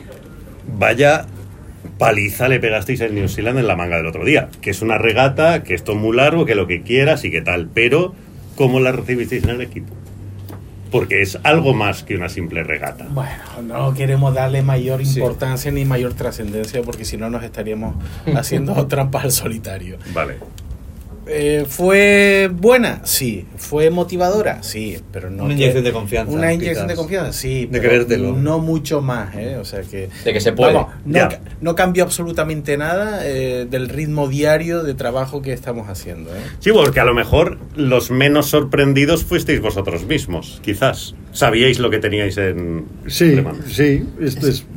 Vaya paliza le pegasteis en New Zealand en la manga del otro día. Que es una regata, que esto es muy largo, que lo que quieras y que tal. Pero, ¿cómo la recibisteis en el equipo? Porque es algo más que una simple regata. Bueno, no queremos darle mayor importancia sí. ni mayor trascendencia, porque si no nos estaríamos haciendo trampas al solitario. Vale. Eh, ¿Fue buena? Sí. ¿Fue motivadora? Sí, pero no... Una inyección de confianza. Una inyección quizás. de confianza, sí. De creértelo. No mucho más, ¿eh? O sea que... De que se puede. Vamos, no, ca- no cambió absolutamente nada eh, del ritmo diario de trabajo que estamos haciendo, ¿eh? Sí, porque a lo mejor los menos sorprendidos fuisteis vosotros mismos, quizás. Sabíais lo que teníais en... Sí, de manos. sí. Esto es...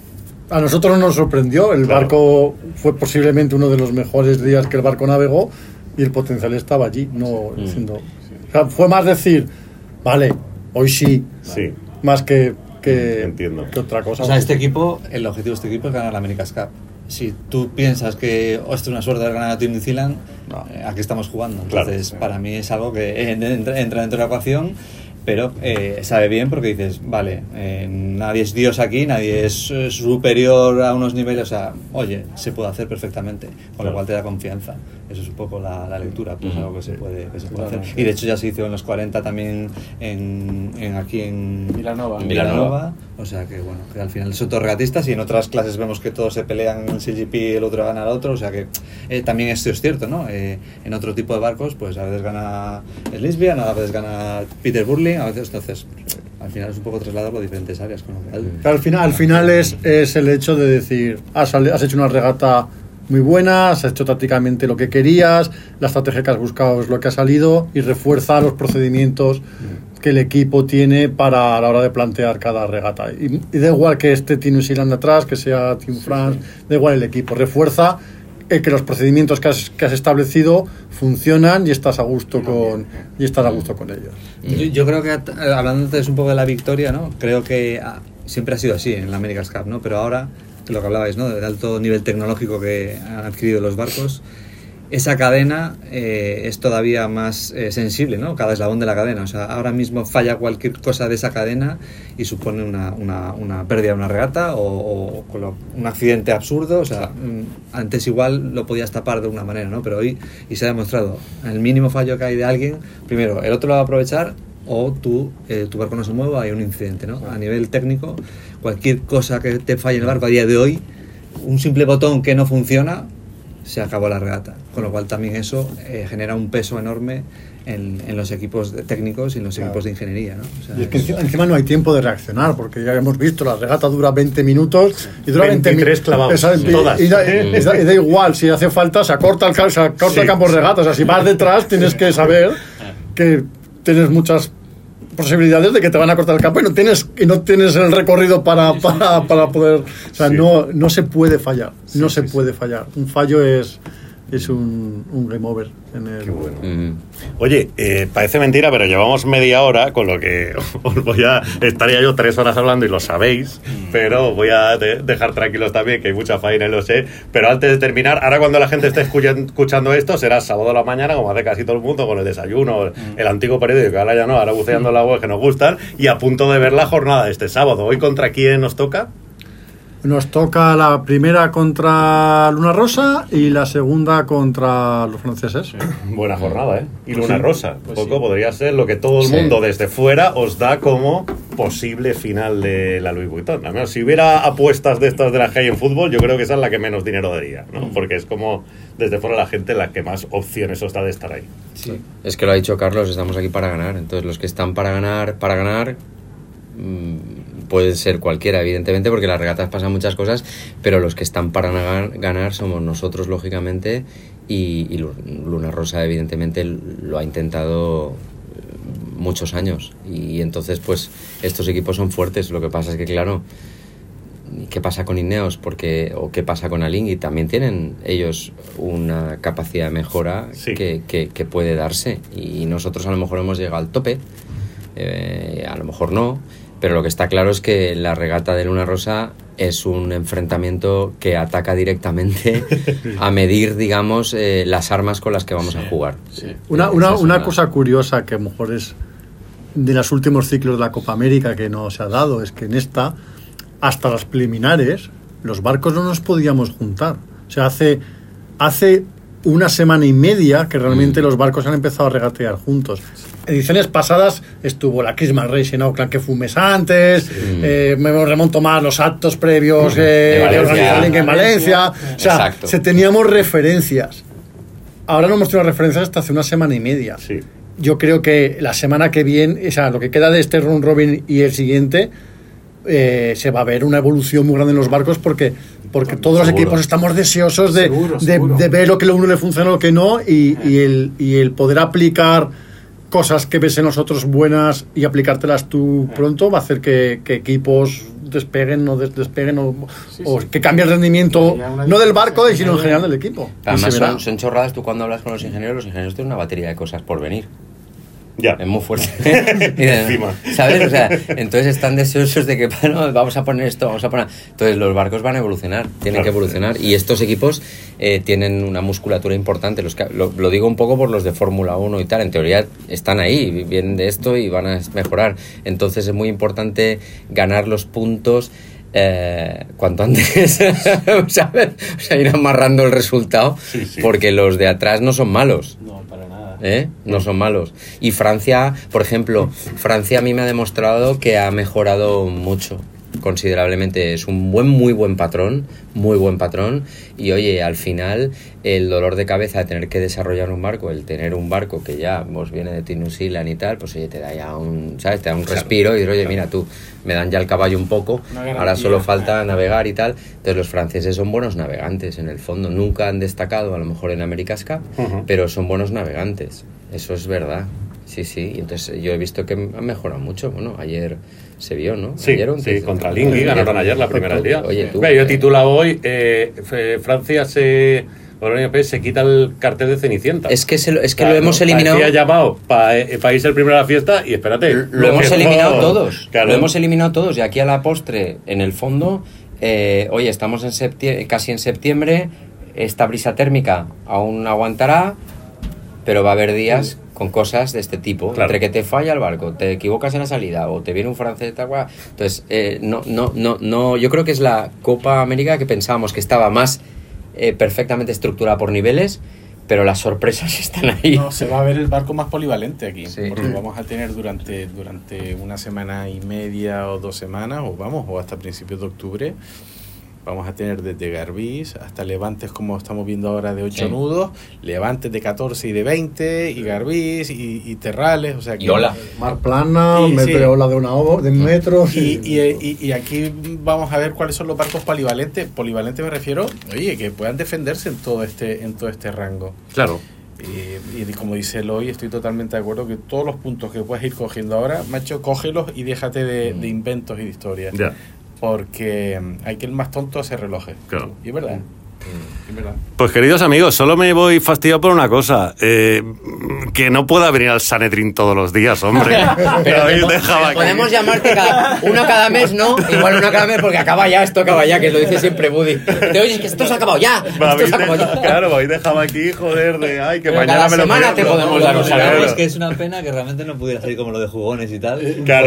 A nosotros nos sorprendió. El Claro. barco fue posiblemente uno de los mejores días que el barco navegó. Y el potencial estaba allí, no Mm. diciendo... O sea, fue más decir, vale, hoy sí, Sí. más que, que, Entiendo. que otra cosa. O sea, este equipo, el objetivo de este equipo es ganar la America's Cup. Si tú piensas que oh, esto es una suerte de ganar a Team New Zealand, No. eh, aquí estamos jugando. Claro. Entonces, para mí es algo que entra, entra dentro de la ecuación, pero eh, sabe bien porque dices, vale, eh, nadie es Dios aquí, nadie es eh, superior a unos niveles, o sea, oye, se puede hacer perfectamente, con Claro. lo cual te da confianza. Eso es un poco la, la lectura, pues Ujú. algo que se puede, que se puede Claro. hacer. Y de hecho ya se hizo en los cuarenta también en, en aquí en Vilanova. en Vilanova. O sea que bueno, que al final son todos regatistas y en otras clases vemos que todos se pelean en C G P, el otro gana al otro, o sea que eh, también esto es cierto, ¿no? Eh, en otro tipo de barcos, pues a veces gana Lesbian, a veces gana Peter Burley, a veces entonces al final es un poco trasladarlo a diferentes áreas, con lo cual... Al final, al final es, es el hecho de decir, has, has hecho una regata muy buena, has hecho tácticamente lo que querías, la estrategia que has buscado es lo que ha salido y refuerza los procedimientos que el equipo tiene para a la hora de plantear cada regata. Y, y da igual que esté Team New Zealand atrás, que sea Team France, da igual el equipo, refuerza eh, que los procedimientos que has, que has establecido funcionan y estás a gusto con y estás a gusto con ellos. Yo, yo creo que, at- hablando antes un poco de la victoria, ¿no? Creo que ah, siempre ha sido así en la America's Cup, ¿no? Pero ahora, lo que hablabais, ¿no? Del alto nivel tecnológico que han adquirido los barcos, esa cadena eh, es todavía más eh, sensible, ¿no? Cada eslabón de la cadena. O sea, ahora mismo falla cualquier cosa de esa cadena y supone una, una, una pérdida de una regata o, o con lo- un accidente absurdo. O sea, mm, antes igual lo podías tapar de una manera, ¿no? Pero hoy, y se ha demostrado, el mínimo fallo que hay de alguien, primero, el otro lo va a aprovechar o tú, eh, tu barco no se mueva, hay un incidente, ¿no? A nivel técnico, cualquier cosa que te falle en el barco a día de hoy, un simple botón que no funciona, se acabó la regata. Con lo cual también eso eh, genera un peso enorme en, en los equipos de- técnicos y en los Claro. equipos de ingeniería, ¿no? O sea, Y es que encima, encima no hay tiempo de reaccionar, porque ya hemos visto, la regata dura veinte minutos y dura veinte veintitrés minutos. clavados, Exacto, y- todas. Y, da, y da- y da igual, si hace falta, se acorta el, ca- se acorta Sí. el campo de regata. O sea, si vas detrás, tienes que saber que tienes muchas posibilidades de que te van a cortar el campo y no tienes y no tienes el recorrido para, para, para poder... O sea, Sí. no, no se puede fallar, no Sí, se sí, puede fallar. Un fallo es, es un, un game over. En el, Qué bueno. Mm. Oye, eh, parece mentira, pero llevamos media hora, con lo que os voy a... Estaría yo tres horas hablando y lo sabéis, pero voy a de- dejar tranquilos también, que hay mucha faena y lo sé. Pero antes de terminar, ahora cuando la gente esté escuchan- escuchando esto, será sábado a la mañana, como hace casi todo el mundo, con el desayuno, el antiguo periódico, que ahora ya no, ahora buceando la web que nos gustan, y a punto de ver la jornada de este sábado. ¿Hoy contra quién nos toca? Nos toca la primera contra Luna Rosa y la segunda contra los franceses. Buena jornada, ¿eh? Y Pues Luna sí, Rosa. pues Poco sí. podría ser lo que todo el Sí. mundo desde fuera os da como posible final de la Louis Vuitton. Al menos si hubiera apuestas de estas de las que hay en fútbol, yo creo que esa es la que menos dinero daría, ¿no? Porque es como desde fuera la gente la que más opciones os da de estar ahí. sí. Es que lo ha dicho Carlos, estamos aquí para ganar. Entonces los que están para ganar, para ganar, mmm, puede ser cualquiera, evidentemente, porque las regatas pasan muchas cosas, pero los que están para ganar, ganar somos nosotros, lógicamente, y, y Luna Rosa, evidentemente, lo ha intentado muchos años, y entonces, pues, estos equipos son fuertes. Lo que pasa es que, claro, ¿qué pasa con Ineos? Porque, o qué pasa con Alinghi, también tienen ellos una capacidad de mejora sí. que, que, que puede darse, y nosotros a lo mejor hemos llegado al tope, eh, a lo mejor no, pero lo que está claro es que la regata de Luna Rosa es un enfrentamiento que ataca directamente a medir, digamos, eh, las armas con las que vamos sí, a jugar. Sí. Una, una, una cosa curiosa que a lo mejor es de los últimos ciclos de la Copa América que no se ha dado, es que en esta, hasta las preliminares, los barcos no nos podíamos juntar. O sea, hace, hace una semana y media que realmente mm. los barcos han empezado a regatear juntos. Ediciones pasadas estuvo la Christmas Race en Auckland, que fue un mes antes, sí. eh, me remonto más los actos previos eh, de organizar en Valencia. O sea, exacto. se teníamos referencias. Ahora no hemos tenido referencias hasta hace una semana y media. Sí. Yo creo que la semana que viene, o sea, lo que queda de este round robin y el siguiente, eh, se va a ver una evolución muy grande en los barcos, porque porque todos los equipos estamos deseosos de, seguro, de, seguro. de ver lo que a uno le funciona y lo que no, y, y, el, y el poder aplicar cosas que ves en nosotros buenas y aplicártelas tú pronto va a hacer que, que equipos despeguen o des, despeguen o, sí, o sí. que cambie el rendimiento no del barco sino en general del equipo. Además son, son chorradas. Tú cuando hablas con los ingenieros, los ingenieros tienen una batería de cosas por venir. Ya. Es muy fuerte. ¿Sabes? O sea, entonces están deseosos de que bueno, vamos a poner esto, vamos a poner. Entonces los barcos van a evolucionar, tienen claro. que evolucionar. Y estos equipos eh, tienen una musculatura importante. Los que, lo, lo digo un poco por los de Fórmula uno y tal. En teoría están ahí, vienen de esto y van a mejorar. Entonces es muy importante ganar los puntos Eh, cuanto antes, ¿sabes? O sea, ir amarrando el resultado, sí, sí. porque los de atrás no son malos. No, para nada. ¿Eh? No son malos. Y Francia, por ejemplo, Francia a mí me ha demostrado que ha mejorado mucho, considerablemente. Es un buen, muy buen patrón, muy buen patrón. Y oye, al final, el dolor de cabeza de tener que desarrollar un barco, el tener un barco que ya pues, viene de New Zealand y tal, pues oye, te da ya un, ¿sabes? Te da un respiro y dices, oye, mira tú, me dan ya el caballo un poco, ahora solo falta navegar y tal. Entonces los franceses son buenos navegantes, en el fondo. Nunca han destacado, a lo mejor en America's Cup, uh-huh. pero son buenos navegantes. Eso es verdad. Sí, sí. Y entonces yo he visto que han mejorado mucho. Bueno, ayer se vio, ¿no? Sí, ayer, sí, contra Alinghi ganaron ayer la primera del día. Oye, tú. Yo he titulado hoy, eh, Francia se... se quita el cartel de Cenicienta. Es que, se lo, es que claro, lo hemos eliminado. Parecía llamado para eh, pa irse el primero a la fiesta y espérate. Lo, lo hemos eliminado no, todos. Claro. Lo hemos eliminado todos. Y aquí a la postre, en el fondo, eh, oye, estamos en septiembre, casi en septiembre. Esta brisa térmica aún aguantará, pero va a haber días con cosas de este tipo. Claro. Entre que te falla el barco, te equivocas en la salida o te viene un francés de agua. Entonces, eh, no, no, no, no. Yo creo que es la Copa América que pensábamos que estaba más Eh, perfectamente estructurada por niveles, pero las sorpresas están ahí. No, se va a ver el barco más polivalente aquí, sí. porque vamos a tener durante, durante una semana y media o dos semanas, o vamos, o hasta principios de octubre, vamos a tener desde Garbís hasta levantes como estamos viendo ahora de ocho sí. nudos, levantes de catorce y de veinte, y Garbís y, y terrales, o sea que y ola. Mar plana, y, metro, sí. ola de una o, de metros. Y, y, y, y aquí vamos a ver cuáles son los barcos polivalentes. Polivalente me refiero, oye, que puedan defenderse en todo este, en todo este rango. Claro. Y, y como dice Eloy, estoy totalmente de acuerdo que todos los puntos que puedas ir cogiendo ahora, macho, cógelos y déjate de, de inventos y de historias. Ya. Porque hay que el más tonto hace relojes. Claro. Y es verdad. Es verdad. Pues queridos amigos, solo me voy fastidiado por una cosa, eh, que no pueda venir al Sanedrín todos los días, hombre. Pero David, dejaba aquí. Podemos llamarte cada, uno cada mes, ¿no? Igual uno cada mes porque acaba ya, esto acaba ya, que lo dice siempre Buddy. Te oyes que esto se ha acabado ya. Esto se ha acabado ya. Claro, hoy dejaba aquí, joder, de ay, que pero mañana me lo semana te podemos dar un saludo. Es que es una pena que realmente no pudiera salir como lo de jugones y tal. Claro.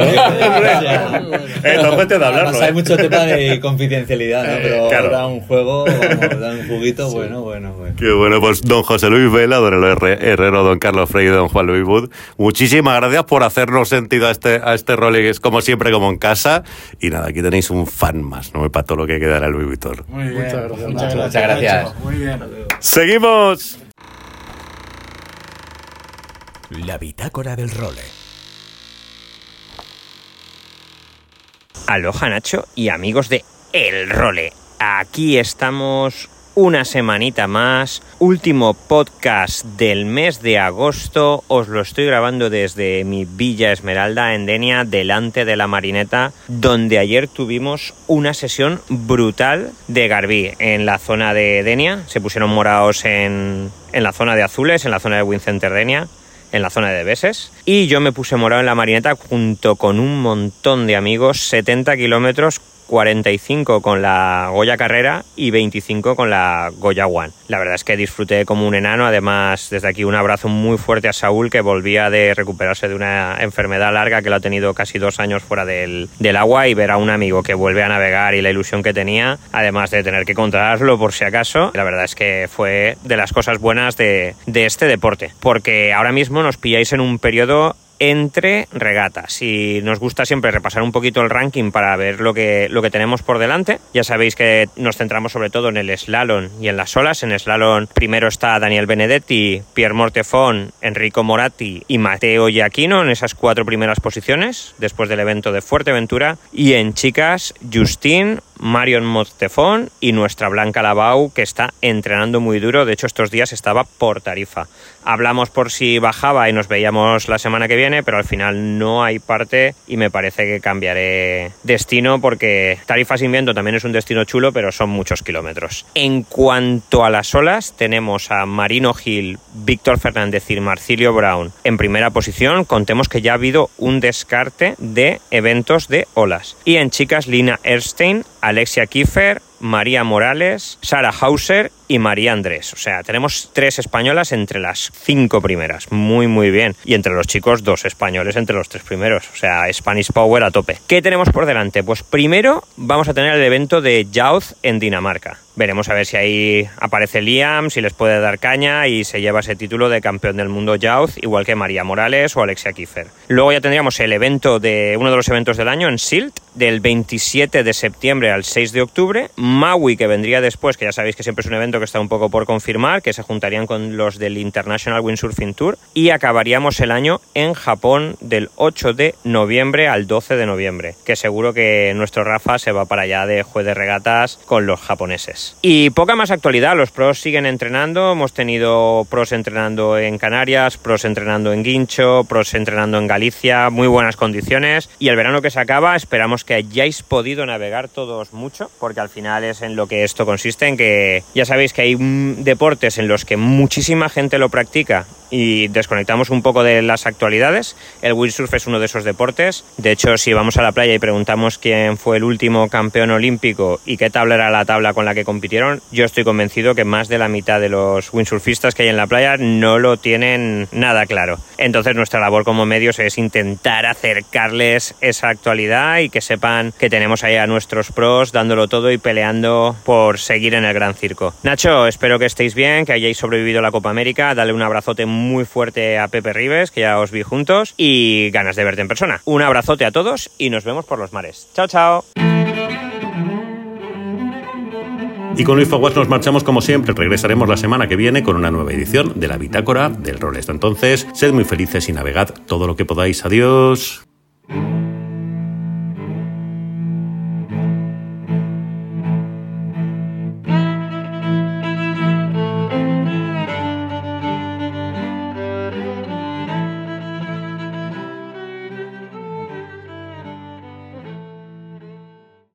Entonces te da hablarlo. Hay mucho tema de confidencialidad, ¿no? Pero claro. da un juego, vamos, da un juguito, sí. bueno, bueno, bueno. Qué bueno, pues don José Luis Vela, don Eloy Herrero, don Carlos Freire, don Juan Luis Wood, muchísimas gracias por hacernos sentido a este, a este rol, que es como siempre, como en casa. Y nada, aquí tenéis un fan más, ¿no? Para todo lo que quedará el Louis Vuitton. Muy bien, muchas gracias. Muchas gracias. Muchas gracias. Muy bien. ¡Seguimos! La bitácora del role. Aloha Nacho y amigos de El Role. Aquí estamos una semanita más, último podcast del mes de agosto. Os lo estoy grabando desde mi Villa Esmeralda en Denia, delante de la Marineta, donde ayer tuvimos una sesión brutal de Garbí en la zona de Denia. Se pusieron morados en, en la zona de azules, en la zona de Wincenter Denia, en la zona de Beses, y yo me puse morado en la Marineta junto con un montón de amigos, setenta kilómetros, cuarenta y cinco con la Goya Carrera y veinticinco con la Goya One. La verdad es que disfruté como un enano. Además, desde aquí un abrazo muy fuerte a Saúl, que volvía de recuperarse de una enfermedad larga que lo ha tenido casi dos años fuera del, del agua, y ver a un amigo que vuelve a navegar y la ilusión que tenía, además de tener que controlarlo por si acaso, la verdad es que fue de las cosas buenas de, de este deporte, porque ahora mismo nos pilláis en un periodo entre regatas y nos gusta siempre repasar un poquito el ranking para ver lo que, lo que tenemos por delante. Ya sabéis que nos centramos sobre todo en el slalom y en las olas. En slalom primero está Daniel Benedetti, Pierre Mortefón, Enrico Moratti y Matteo Giacchino en esas cuatro primeras posiciones después del evento de Fuerteventura, y en chicas Justine, Marion Mortefón y nuestra Blanca Labau, que está entrenando muy duro. De hecho, estos días estaba por Tarifa. Hablamos por si bajaba y nos veíamos la semana que viene, pero al final no hay parte y me parece que cambiaré destino, porque Tarifa sin viento también es un destino chulo, pero son muchos kilómetros. En cuanto a las olas, tenemos a Marino Gil, Víctor Fernández y Marcilio Brown en primera posición. Contemos que ya ha habido un descarte de eventos de olas. Y en chicas, Lina Erstein, Alexia Kiefer, María Morales, Sara Hauser y María Andrés. O sea, tenemos tres españolas entre las cinco primeras. Muy, muy bien. Y entre los chicos, dos españoles entre los tres primeros. O sea, Spanish Power a tope. ¿Qué tenemos por delante? Pues primero vamos a tener el evento de Youth en Dinamarca. Veremos a ver si ahí aparece Liam, si les puede dar caña y se lleva ese título de campeón del mundo Youth, igual que María Morales o Alexia Kiefer. Luego ya tendríamos el evento de uno de los eventos del año en Sylt, del veintisiete de septiembre al seis de octubre. Maui, que vendría después, que ya sabéis que siempre es un evento que está un poco por confirmar, que se juntarían con los del International Windsurfing Tour, y acabaríamos el año en Japón del ocho de noviembre al doce de noviembre, que seguro que nuestro Rafa se va para allá de juez de regatas con los japoneses. Y poca más actualidad, los pros siguen entrenando. Hemos tenido pros entrenando en Canarias, pros entrenando en Guincho, pros entrenando en Galicia, muy buenas condiciones, y el verano que se acaba esperamos que hayáis podido navegar todos mucho, porque al final es en lo que esto consiste, en que ya sabéis que hay deportes en los que muchísima gente lo practica y desconectamos un poco de las actualidades. El windsurf es uno de esos deportes. De hecho, si vamos a la playa y preguntamos quién fue el último campeón olímpico y qué tabla era la tabla con la que compitieron, yo estoy convencido que más de la mitad de los windsurfistas que hay en la playa no lo tienen nada claro. Entonces nuestra labor como medios es intentar acercarles esa actualidad y que sepan que tenemos ahí a nuestros pros dándolo todo y peleando por seguir en el gran circo. Nacho, espero que estéis bien, que hayáis sobrevivido a la Copa América. Dale un abrazote muy fuerte a Pepe Ribes, que ya os vi juntos, y ganas de verte en persona. Un abrazote a todos y nos vemos por los mares. Chao, chao. Y con Luis Faguas nos marchamos como siempre. Regresaremos la semana que viene con una nueva edición de la Bitácora del Role. Hasta entonces, sed muy felices y navegad todo lo que podáis. Adiós.